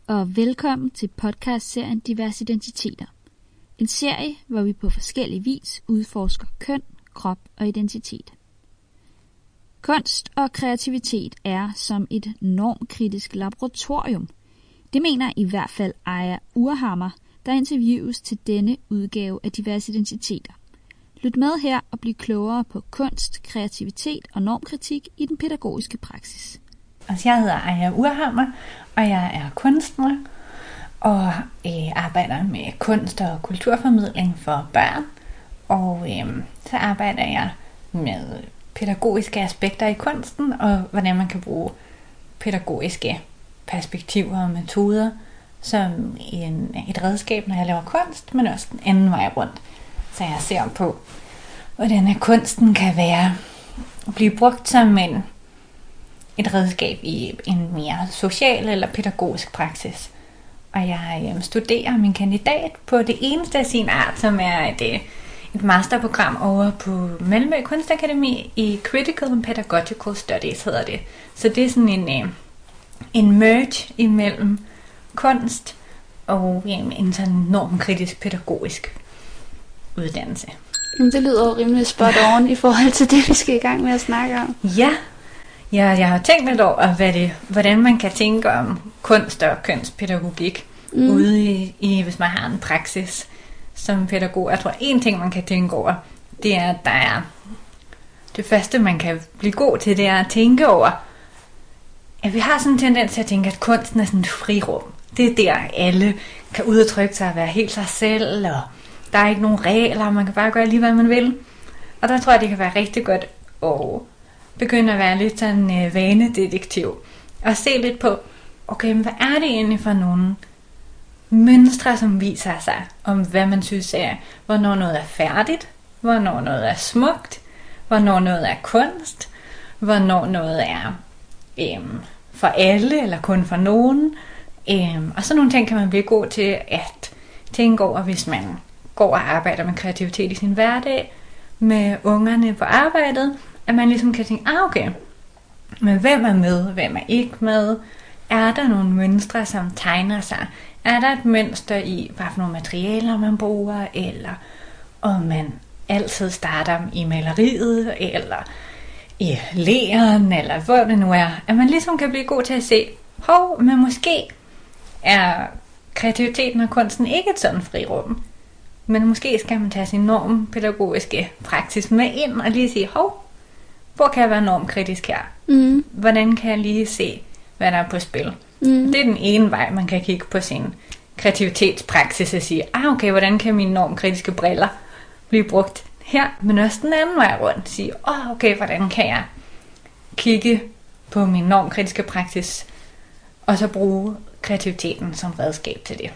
og velkommen til podcastserien Diverse Identiteter. En serie, hvor vi på forskellig vis udforsker køn, krop og identitet. Kunst og kreativitet er som et normkritisk laboratorium. Det mener i hvert fald Aya Urhammer, der interviews til denne udgave af Diverse Identiteter. Lyt med her og bliv klogere på kunst, kreativitet og normkritik i den pædagogiske praksis. Jeg hedder Aya Urhammer, og jeg er kunstner og arbejder med kunst- og kulturformidling for børn. Og så arbejder jeg med pædagogiske aspekter i kunsten, og hvordan man kan bruge pædagogiske perspektiver og metoder som et redskab, når jeg laver kunst, men også den anden vej rundt. Så jeg ser på, hvordan kunsten kan blive brugt som et redskab i en mere social eller pædagogisk praksis. Og jeg studerer min kandidat på det eneste af sin art, som er et masterprogram over på Malmø Kunstakademi i Critical and Pedagogical Studies hedder det. Så det er sådan en merge imellem kunst og en sådan normkritisk pædagogisk uddannelse. Jamen, det lyder jo rimelig spot on i forhold til det, vi skal i gang med at snakke om. Ja, jeg har tænkt lidt over, hvordan man kan tænke om kunst og kønspædagogik ude hvis man har en praksis som pædagog. Jeg tror, en ting, man kan tænke over, det er, at der er det første, man kan blive god til, det er at tænke over, at vi har sådan en tendens til at tænke, at kunsten er sådan et frirum. Det er der, alle kan udtrykke sig og være helt sig selv, og der er ikke nogen regler, man kan bare gøre lige, hvad man vil. Og der tror jeg, det kan være rigtig godt at begynde at være lidt sådan vanedetektiv. Og se lidt på, okay, men hvad er det egentlig for nogle mønstre, som viser sig om, hvad man synes er, hvornår noget er færdigt, hvornår noget er smukt, hvornår noget er kunst, hvornår noget er for alle, eller kun for nogen. Og sådan nogle ting kan man blive god til at tænke over, hvis man går og arbejder med kreativitet i sin hverdag, med ungerne på arbejdet, at man ligesom kan tænke, okay, men hvem er med, hvem er ikke med? Er der nogle mønstre, som tegner sig? Er der et mønster i, hvad for nogle materialer man bruger, eller om man altid starter i maleriet, eller i leren, eller hvor det nu er? At man ligesom kan blive god til at se, men måske er kreativiteten og kunsten ikke et sådan frirum. Men måske skal man tage sin normpædagogiske praksis med ind og lige sige, hvor kan jeg være normkritisk her? Hvordan kan jeg lige se, hvad der er på spil? Det er den ene vej, man kan kigge på sin kreativitetspraksis og sige, okay, hvordan kan mine normkritiske briller blive brugt her? Men også den anden vej rundt. Sige, okay, hvordan kan jeg kigge på min normkritiske praksis og så bruge kreativiteten som redskab til det.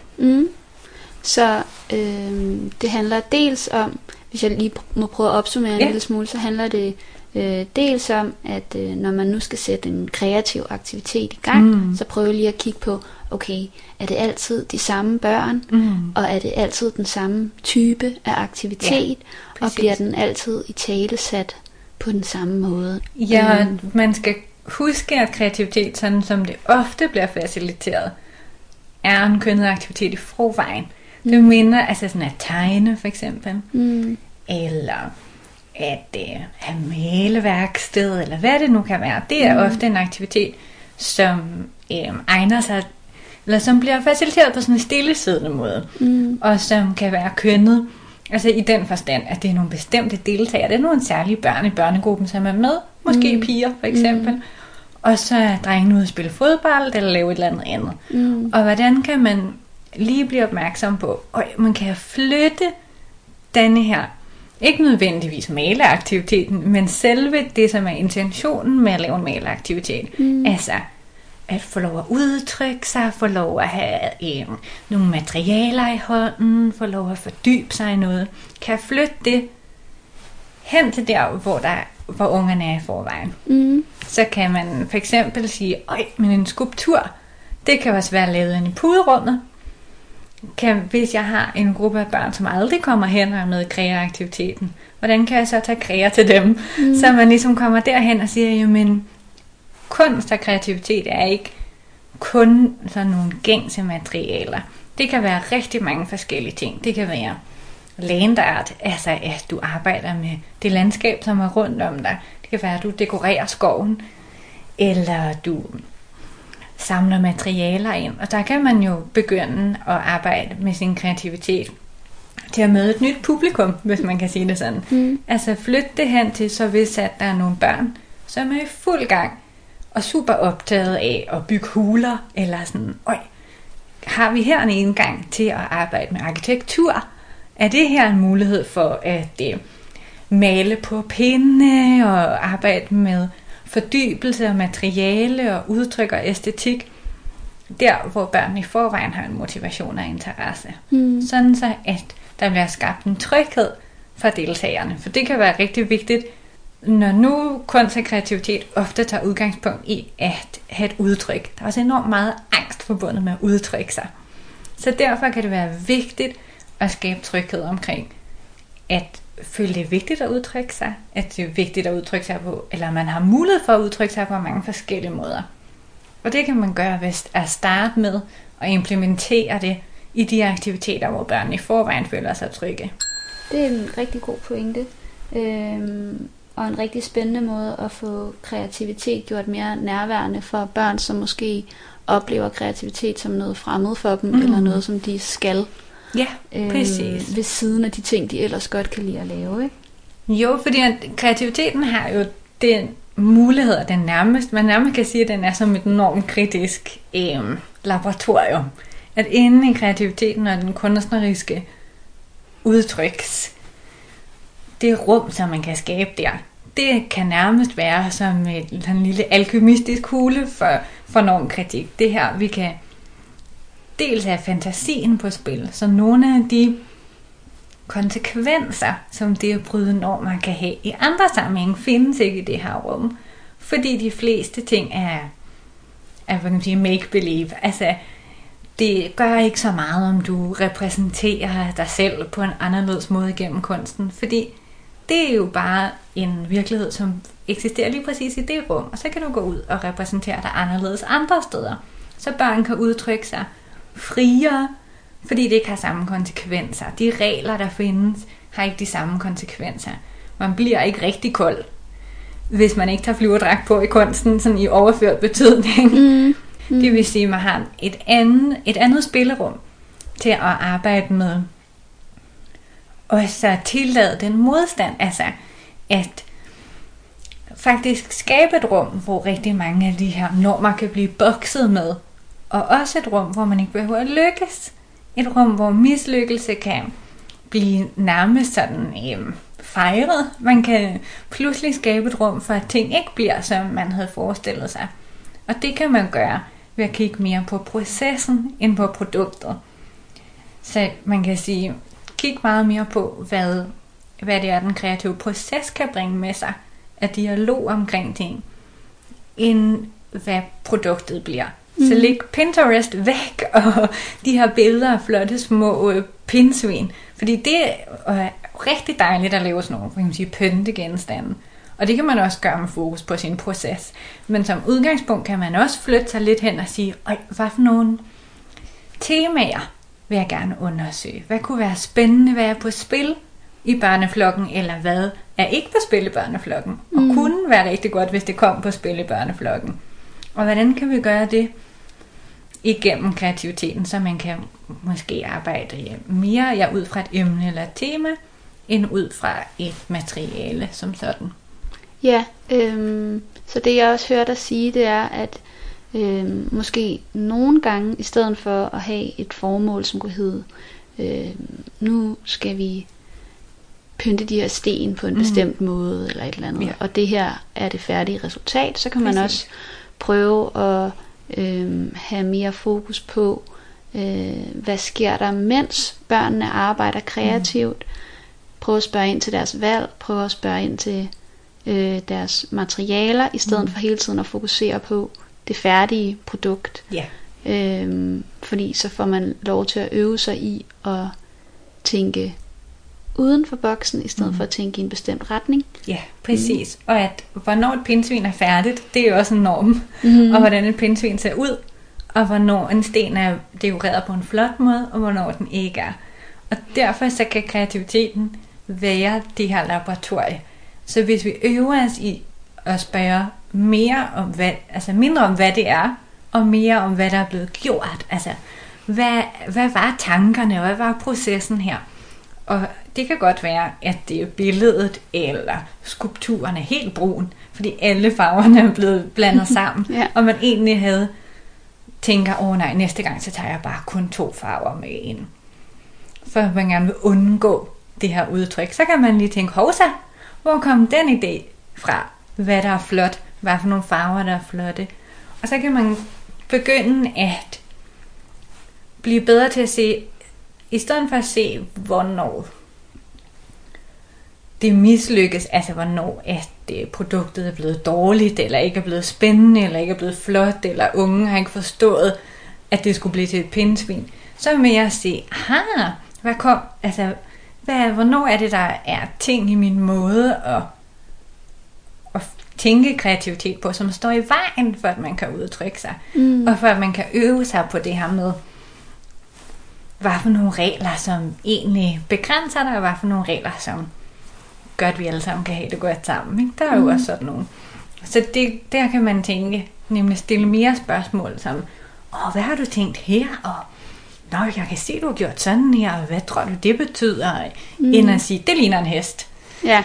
Så det handler dels om, hvis jeg lige må prøve at opsummere en lille smule, så handler det dels om, at når man nu skal sætte en kreativ aktivitet i gang, så prøv lige at kigge på, okay, er det altid de samme børn, og er det altid den samme type af aktivitet, og bliver den altid i tale sat på den samme måde? Ja, man skal huske, at kreativitet, sådan som det ofte bliver faciliteret, er en kønnet aktivitet i forvejen. Det minder altså sådan at tegne for eksempel, eller at have maleværksted, eller hvad det nu kan være. Det er ofte en aktivitet, som egner sig, eller som bliver faciliteret på sådan en stillesiddende måde, og som kan være kønnet. Altså i den forstand, at det er nogle bestemte deltagere. Det er nogle særlige børn i børnegruppen, som er med. Måske piger for eksempel. Og så er drengene ude at spille fodbold, eller lave et eller andet. Og hvordan kan man lige blive opmærksom på, man kan flytte denne her, ikke nødvendigvis maleaktiviteten, men selve det, som er intentionen med at lave en maleaktivitet. Altså at få lov at udtrykke sig, få lov at have nogle materialer i hånden, få lov at fordybe sig i noget. Kan flytte det hen til der, hvor ungerne er i forvejen. Så kan man for eksempel sige, men en skulptur, det kan også være lavet inde i puderummet. Hvis jeg har en gruppe af børn, som aldrig kommer hen og er med i kreaaktiviteten, hvordan kan jeg så tage krea til dem? Så man ligesom kommer derhen og siger, jamen kunst og kreativitet er ikke kun sådan nogle gængse materialer. Det kan være rigtig mange forskellige ting. Det kan være land art, altså at du arbejder med det landskab, som er rundt om dig. Det kan være, at du dekorerer skoven, eller du samler materialer ind. Og der kan man jo begynde at arbejde med sin kreativitet til at møde et nyt publikum, hvis man kan sige det sådan. Altså flytte det hen til, så hvis at der er nogle børn, som er i fuld gang og super optaget af at bygge huler, eller sådan, har vi her en indgang til at arbejde med arkitektur? Er det her en mulighed for at male på pinde og arbejde med fordybelse og materiale og udtryk og æstetik? Der, hvor børn i forvejen har en motivation og interesse. Sådan så, at der bliver skabt en tryghed for deltagerne. For det kan være rigtig vigtigt, når nu kunst og kreativitet ofte tager udgangspunkt i at have et udtryk. Der er også enormt meget angst forbundet med at udtrykke sig. Så derfor kan det være vigtigt at skabe tryghed omkring at føle, det er vigtigt at udtrykke sig, at det er vigtigt at udtrykke sig på, eller man har mulighed for at udtrykke sig på mange forskellige måder. Og det kan man gøre ved at starte med at implementere det i de aktiviteter, hvor børn i forvejen føler sig trygge. Det er en rigtig god pointe, og en rigtig spændende måde at få kreativitet gjort mere nærværende for børn, som måske oplever kreativitet som noget fremmed for dem, eller noget, som de skal. Ja, præcis. Ved siden af de ting, de ellers godt kan lide at lave, ikke? Jo, fordi kreativiteten har jo den mulighed, at man nærmest kan sige, at den er som et normkritisk laboratorium. At inde i kreativiteten og den kunstneriske udtryks, det rum, som man kan skabe der, det kan nærmest være som en lille alkymistisk kugle for normkritik. Det her, vi kan dels have fantasien på spil, så nogle af de konsekvenser, som det at bryde normer kan have i andre sammenhæng, findes ikke i det her rum. Fordi de fleste ting er hvad kan man sige, make-believe. Altså, det gør ikke så meget, om du repræsenterer dig selv på en anderledes måde gennem kunsten. Fordi det er jo bare en virkelighed, som eksisterer lige præcis i det rum. Og så kan du gå ud og repræsentere dig anderledes andre steder. Så børn kan udtrykke sig friere, fordi det ikke har samme konsekvenser. De regler, der findes, har ikke de samme konsekvenser. Man bliver ikke rigtig kold, hvis man ikke tager flyverdragt på i kunsten, sådan i overført betydning. Det vil sige, at man har et andet spillerum til at arbejde med. Og så tillade den modstand, altså at faktisk skabe et rum, hvor rigtig mange af de her normer kan blive bokset med. Og også et rum, hvor man ikke behøver at lykkes. Et rum, hvor mislykkelse kan blive nærmest sådan fejret. Man kan pludselig skabe et rum for, at ting ikke bliver, som man havde forestillet sig. Og det kan man gøre ved at kigge mere på processen, end på produktet. Så man kan sige, kig meget mere på, hvad det er, den kreative proces kan bringe med sig af dialog omkring ting, end hvad produktet bliver. Så læg Pinterest væk, og de her billeder af flotte små pindsvin. Fordi det er rigtig dejligt at lave sådan nogle, kan man sige, pyntegenstande. Og det kan man også gøre med fokus på sin proces. Men som udgangspunkt kan man også flytte sig lidt hen og sige, hvad for nogle temaer vil jeg gerne undersøge? Hvad kunne være spændende, hvad er på spil i børneflokken, eller hvad er ikke på spil i børneflokken? Og kunne være rigtig godt, hvis det kom på spil i børneflokken. Og hvordan kan vi gøre det igennem kreativiteten, så man kan måske arbejde mere ud fra et emne eller et tema, end ud fra et materiale som sådan. Ja, så det jeg også hørte dig sige, det er, at måske nogle gange, i stedet for at have et formål, som kunne hedde, nu skal vi pynte de her sten på en bestemt måde, eller et eller andet, og det her er det færdige resultat, så kan man også prøve at have mere fokus på, hvad sker der, mens børnene arbejder kreativt. Prøve at spørge ind til deres valg, prøve at spørge ind til deres materialer, i stedet for hele tiden at fokusere på det færdige produkt. Fordi så får man lov til at øve sig i at tænke uden for boksen, i stedet for at tænke i en bestemt retning. Ja, præcis. Og at hvornår et pindsvin er færdigt, det er jo også en norm. Og hvordan et pindsvin ser ud, og hvornår en sten er dekoreret på en flot måde, og hvornår den ikke er. Og derfor så kan kreativiteten være det her laboratorie. Så hvis vi øver os i at spørge mere om mindre om hvad det er, og mere om hvad der er blevet gjort, altså hvad var tankerne, og hvad var processen her? Og det kan godt være, at det er billedet eller skulpturen er helt brun, fordi alle farverne er blevet blandet sammen, Ja. og man egentlig tænker, nej, næste gang så tager jeg bare kun 2 farver med ind. For man gerne vil undgå det her udtryk. Så kan man lige tænke, hovsa, hvor kom den idé fra? Hvad der er flot? Hvad for nogle farver, der er flotte? Og så kan man begynde at blive bedre til at se, i stedet for at se, hvornår det mislykkes, altså hvornår at produktet er blevet dårligt, eller ikke er blevet spændende, eller ikke er blevet flot, eller unge har ikke forstået, at det skulle blive til et pindsvin. Så er mere at se, hvornår er det, der er ting i min måde at tænke kreativitet på, som står i vejen for, at man kan udtrykke sig, og for at man kan øve sig på det her med, hvad for nogle regler, som egentlig begrænser dig, og hvad for nogle regler, som gør, at vi alle sammen kan have det godt sammen. Ikke? Der er jo også sådan nogle. Så der kan man tænke, nemlig stille mere spørgsmål, som, hvad har du tænkt her? Og jeg kan se, du har gjort sådan her, og hvad tror du, det betyder? End at sige, det ligner en hest. Ja.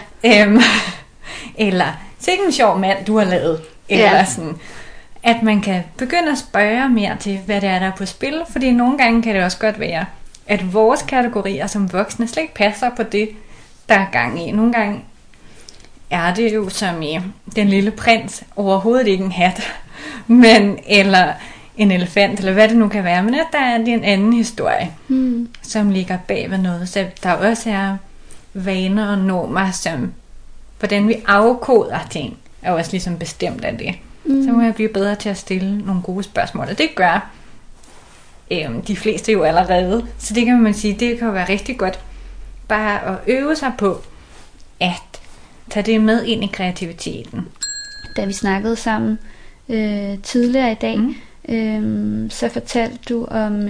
Eller, sikke en sjov mand, du har lavet. Eller sådan. At man kan begynde at spørge mere til, hvad det er, der er på spil. Fordi nogle gange kan det også godt være, at vores kategorier som voksne slet ikke passer på det, der er gang i. Nogle gange er det jo som i Den Lille Prins, overhovedet ikke en hat, eller en elefant, eller hvad det nu kan være. Men at der er det en anden historie, som ligger bag ved noget. Så der også er vaner og normer, som hvordan vi afkoder ting, er også ligesom bestemt af det. Så må jeg blive bedre til at stille nogle gode spørgsmål. Og det gør de fleste jo allerede. Så det kan man sige, det kan jo være rigtig godt bare at øve sig på at tage det med ind i kreativiteten. Da vi snakkede sammen tidligere i dag, så fortalte du om,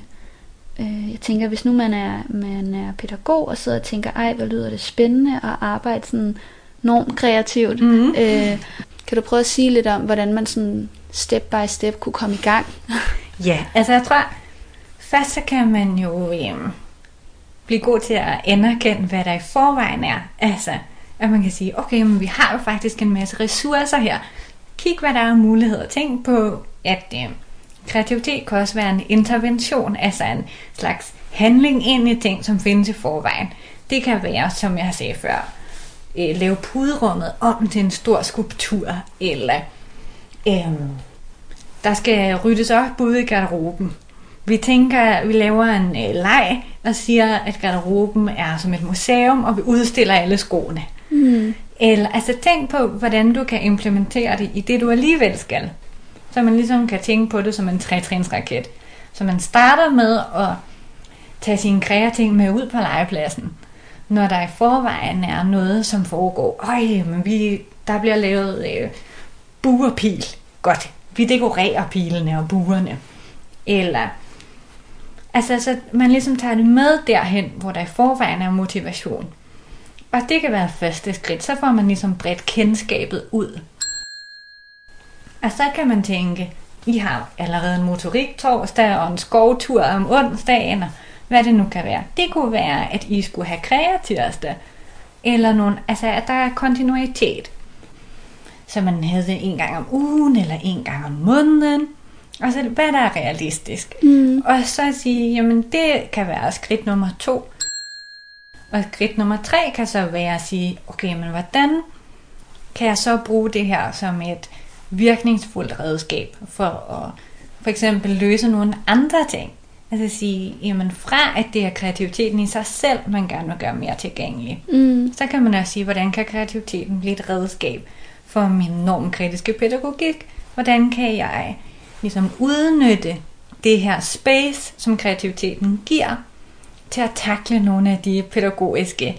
jeg tænker, hvis nu man er pædagog og sidder og tænker, hvor lyder det spændende at arbejde sådan enormt kreativt. Kan du prøve at sige lidt om, hvordan man sådan step by step kunne komme i gang? Ja, altså jeg tror, først så kan man jo blive god til at anerkende, hvad der i forvejen er. Altså, at man kan sige, okay, men vi har jo faktisk en masse ressourcer her. Kig, hvad der er muligheder. Tænk på, at kreativitet kan også være en intervention, altså en slags handling ind i ting, som findes i forvejen. Det kan være, som jeg sagde før, lave puderummet om til en stor skulptur, eller der skal ryddes op ude i garderoben. Vi tænker, vi laver en leg og siger, at garderoben er som et museum, og vi udstiller alle skoene. Eller altså tænk på, hvordan du kan implementere det i det, du alligevel skal. Så man ligesom kan tænke på det som en 3-trinsraket. Så man starter med at tage sine kreative med ud på legepladsen. Når der i forvejen er noget, som foregår. Der bliver lavet buerpil. Godt, vi dekorerer pilene og buerne. Eller, altså så man ligesom tager det med derhen, hvor der i forvejen er motivation. Og det kan være første skridt. Så får man ligesom bredt kendskabet ud. Og så kan man tænke, I har allerede en motorik torsdag og en skovtur om onsdagen, og hvad det nu kan være. Det kunne være, at I skulle have kreativitet, eller at der er kontinuitet. Så man havde det en gang om ugen, eller en gang om måneden, og så hvad der er realistisk. Og så sige, jamen det kan være skridt nummer 2. Og skridt nummer 3 kan så være at sige, okay, men hvordan kan jeg så bruge det her som et virkningsfuldt redskab for at for eksempel løse nogle andre ting. Altså sige, jamen fra at det er kreativiteten i sig selv, man gerne vil gøre mere tilgængelig. Så kan man også sige, hvordan kan kreativiteten blive et redskab for min normkritiske pædagogik? Hvordan kan jeg ligesom udnytte det her space, som kreativiteten giver, til at takle nogle af de pædagogiske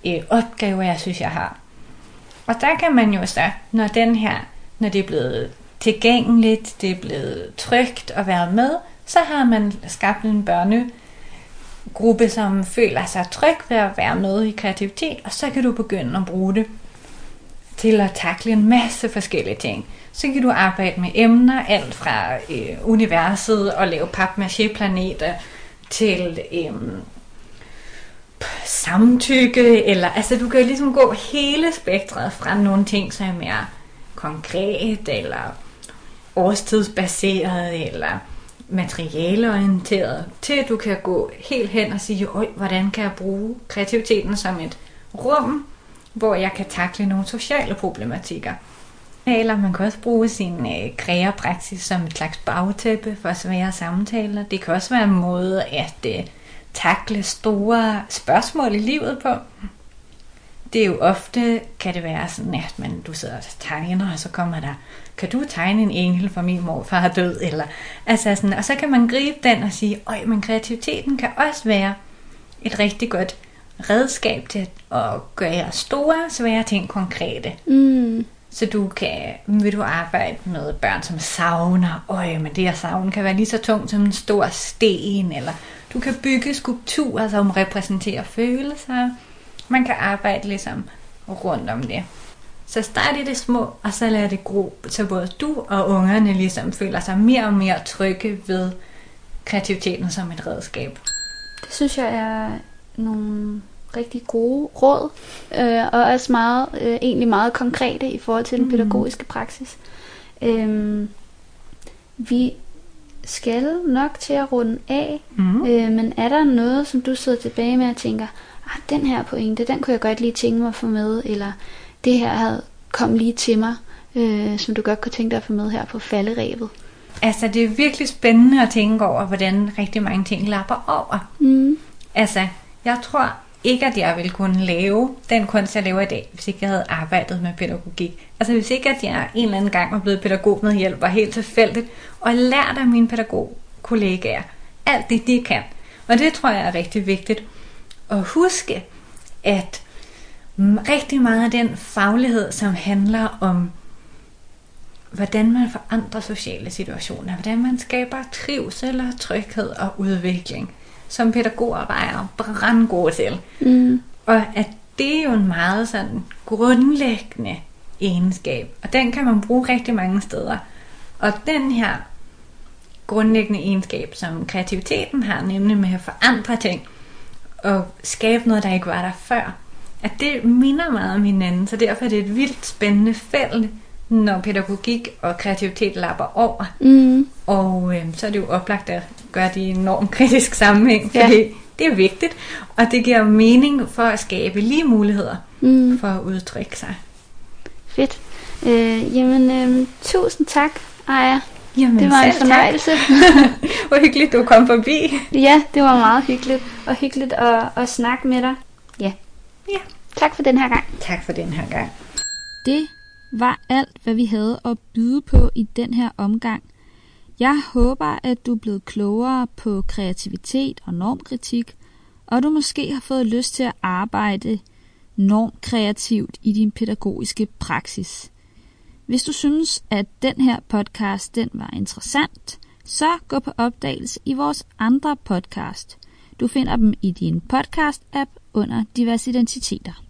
opgaver, jeg synes, jeg har. Og der kan man jo så, når det er blevet tilgængeligt, det er blevet trygt at være med, så har man skabt en børnegruppe, som føler sig tryg ved at være med i kreativitet, og så kan du begynde at bruge det til at takle en masse forskellige ting. Så kan du arbejde med emner, alt fra universet og lave papmaché-planeter til samtykke, eller altså du kan ligesom gå hele spektret fra nogle ting, som er mere konkret, eller årstidsbaseret, eller materialeorienteret, til du kan gå helt hen og sige, hvordan kan jeg bruge kreativiteten som et rum, hvor jeg kan takle nogle sociale problematikker. Eller man kan også bruge sin kreapraksis som et slags bagtæppe for svære samtaler. Det kan også være en måde at takle store spørgsmål i livet på. Det er jo ofte, kan det være sådan, at du sidder og tegner, og så kommer der, kan du tegne en engel for min morfar er død? Eller, altså sådan, og så kan man gribe den og sige, men kreativiteten kan også være et rigtig godt redskab til at gøre store, svære ting konkrete. Så vil du arbejde med børn, som savner, men det at savne kan være lige så tungt som en stor sten, eller du kan bygge skulpturer, som repræsenterer følelser. Man kan arbejde ligesom rundt om det. Så start i det små, og så lad det gro, så både du og ungerne ligesom føler sig mere og mere trygge ved kreativiteten som et redskab. Det synes jeg er nogle rigtig gode råd, og også egentlig meget konkrete i forhold til den pædagogiske praksis. Vi skal nok til at runde af, men er der noget, som du sidder tilbage med og tænker, den her pointe, den kunne jeg godt lige tænke mig at få med, eller det her kom lige til mig, som du godt kunne tænke dig at få med her på falderebet? Altså, det er virkelig spændende at tænke over, hvordan rigtig mange ting lapper over. Altså, jeg tror ikke, at jeg ville kunne lave den kunst, jeg laver i dag, hvis ikke jeg havde arbejdet med pædagogik. Altså, hvis ikke, at jeg en eller anden gang var blevet pædagog med hjælp, var helt tilfældigt, og lært af mine pædagogkollegaer alt det, de kan. Og det tror jeg er rigtig vigtigt at huske, at rigtig meget af den faglighed, som handler om, hvordan man forandrer sociale situationer, hvordan man skaber trivsel og tryghed og udvikling, som pædagoger er brandgode til. Og at det er jo en meget sådan grundlæggende egenskab, og den kan man bruge rigtig mange steder. Og den her grundlæggende egenskab, som kreativiteten har, nemlig med at forandre ting og skabe noget, der ikke var der før, at det minder meget om hinanden, så derfor er det et vildt spændende felt, når pædagogik og kreativitet lapper over. Og så er det jo oplagt at gøre det i enormt kritisk sammenhæng, fordi det er vigtigt, og det giver mening for at skabe lige muligheder for at udtrykke sig. Fedt. Tusind tak, Aya. Jamen, det var en fornøjelse. Hvor hyggeligt, du kom forbi. Ja, det var meget hyggeligt, og hyggeligt at snakke med dig. Ja. Tak for den her gang. Tak for den her gang. Det var alt, hvad vi havde at byde på i den her omgang. Jeg håber, at du er blevet klogere på kreativitet og normkritik, og du måske har fået lyst til at arbejde normkreativt i din pædagogiske praksis. Hvis du synes, at den her podcast den var interessant, så gå på opdagelse i vores andre podcast. Du finder dem i din podcast-app under Diversidentiteter.